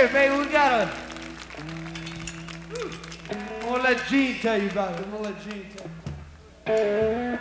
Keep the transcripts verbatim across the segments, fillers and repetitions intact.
here, baby. We got a... I'm gonna let Gene tell you about it. I'm gonna let Gene tell you.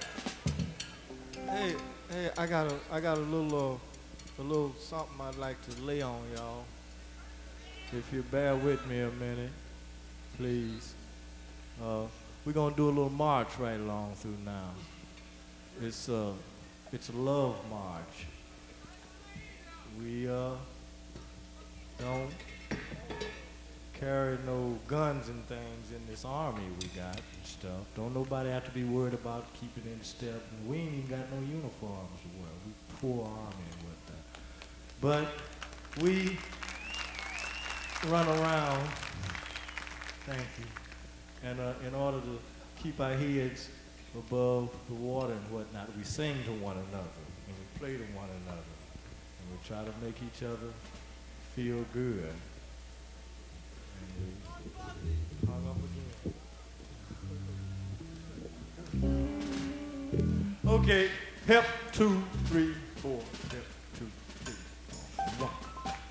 Hey, hey, I got a, I got a little, uh, a little something I'd like to lay on y'all. If you bear with me a minute, please. Uh, we're gonna do a little march right along through now. It's uh, it's a love march. We uh, don't carry no guns and things in this army we got and stuff. Don't nobody have to be worried about keeping in step. And we ain't even got no uniforms to wear. We poor army with that. But we run around, thank you, and uh, in order to keep our heads above the water and whatnot, we sing to one another, and we play to one another, and we try to make each other feel good. And we hung up again. Okay, hip, two, three, four, hip, two, three, four, one.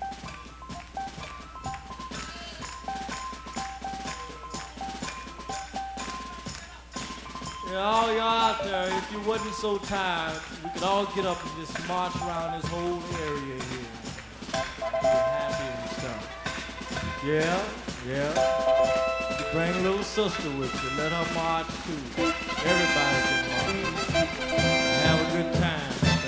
Yeah, all y'all out there, if you wasn't so tired, we could all get up and just march around this whole area here. Be happy and stuff. Yeah, yeah. You bring a little sister with you, let her march too. Everybody can march. Have a good time.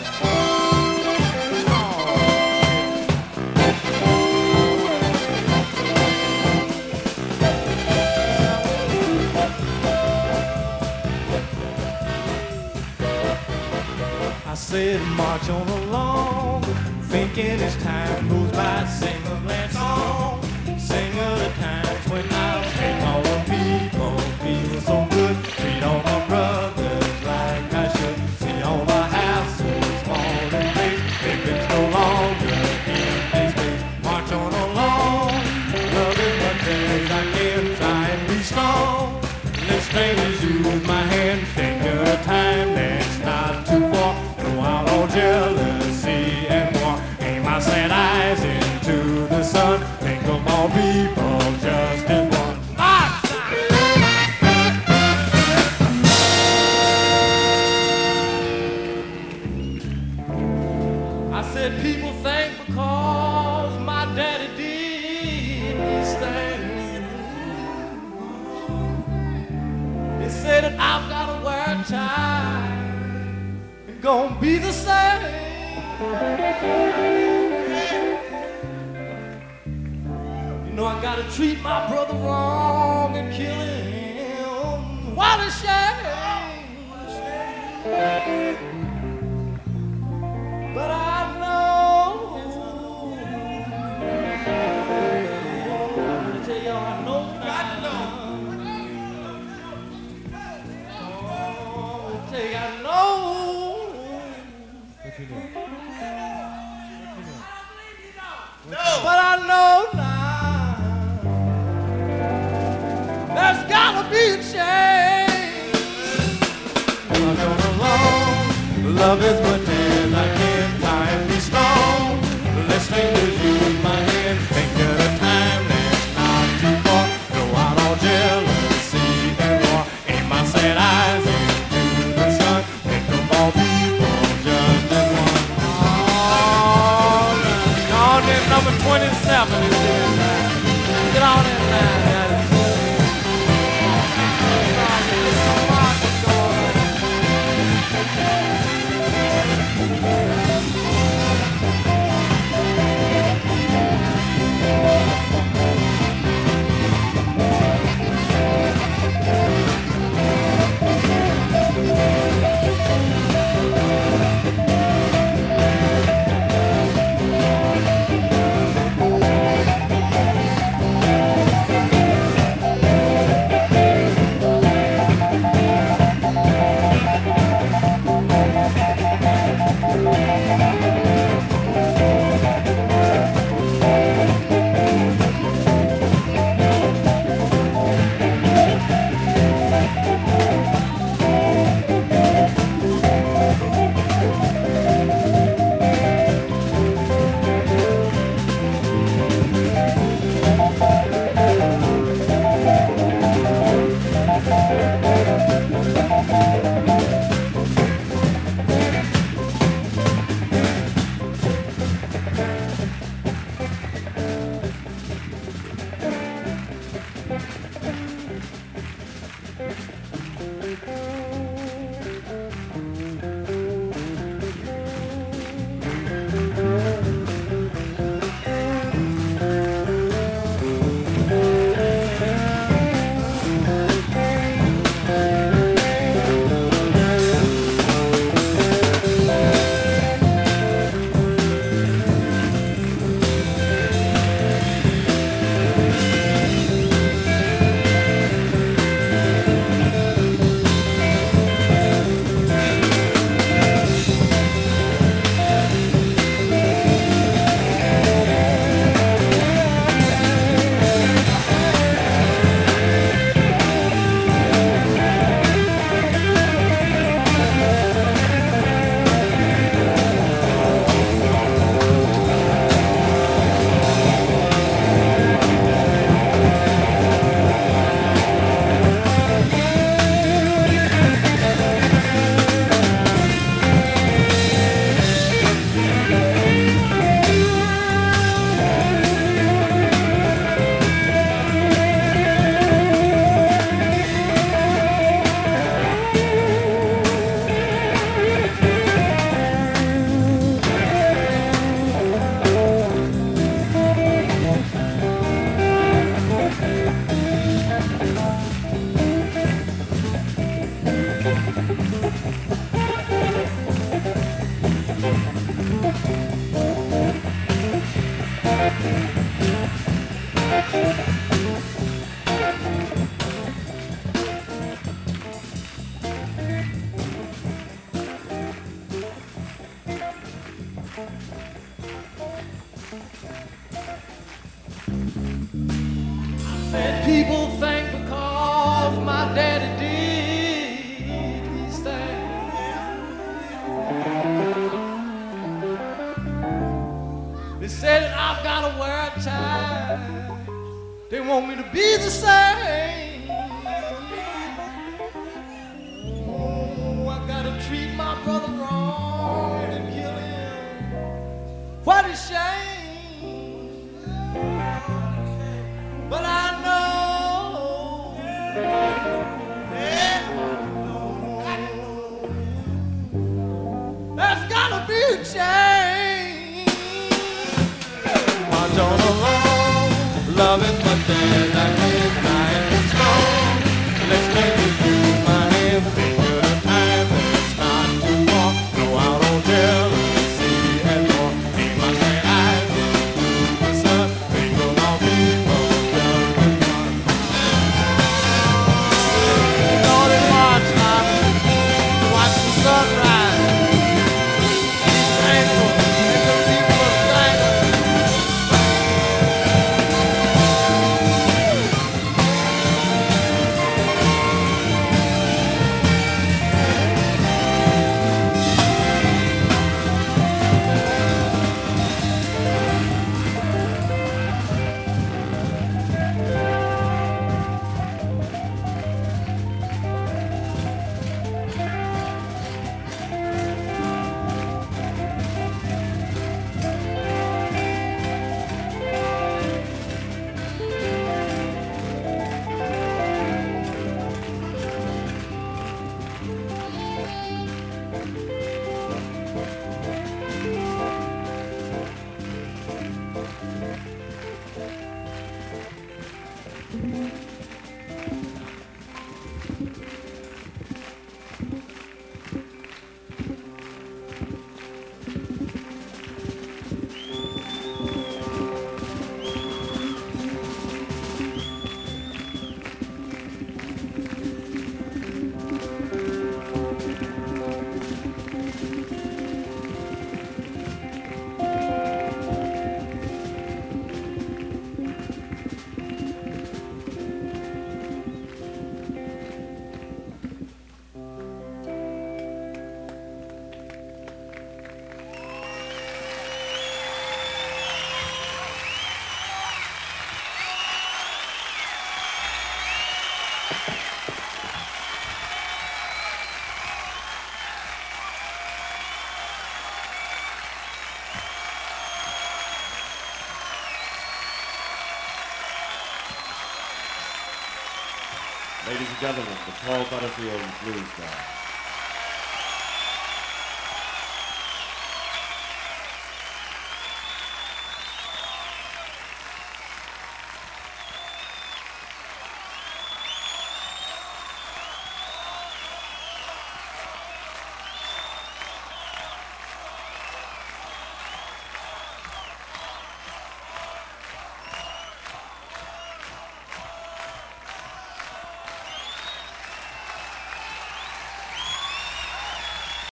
I said march on along, thinking as time goes by, sing a glad song, sing of the times when I make all the people feel so good, treat all my brothers like I should, see all the houses fall in place, if it's no longer in this place, march on along, love as much as I can, try and be strong, let strangers use my hand, think of the time that's not too far, out all jealousy and war. Aim my sad eyes into the sun. Think of all people just as one. I said people think because my daddy did these things. They said that I've got to wear a tie. Gonna be the same. You know I gotta treat my brother wrong and kill him. What a shame. But I know. I tell y'all I know now. Oh, I tell you I know. What you doing? What you doing? No. But I know now there's gotta be a change. I'm gonna along, love as much as I can, try and be strong. Let's strangers use my hand, think of the time that's not too far. Throw out all jealousy and war, aim my sad eyes into the sun. Think of all people just as one. Oh, on in number twenty-seven is this. Get on in line, guys. Said people think because my daddy did these things, they said that I've got to wear a tie. They want me to be the same. Oh, I gotta treat my brother wrong and kill him. What a shame. But I know, yeah, there's gotta be a change. March on along, loving my dad like midnight and strong. Let's make it through my hand, finger to time, and it's not too long. No, I don't tell her, see and more. He must say I do the sun, finger on people. Sunrise, ain't and gentlemen, the Paul Butterfield Blues Band.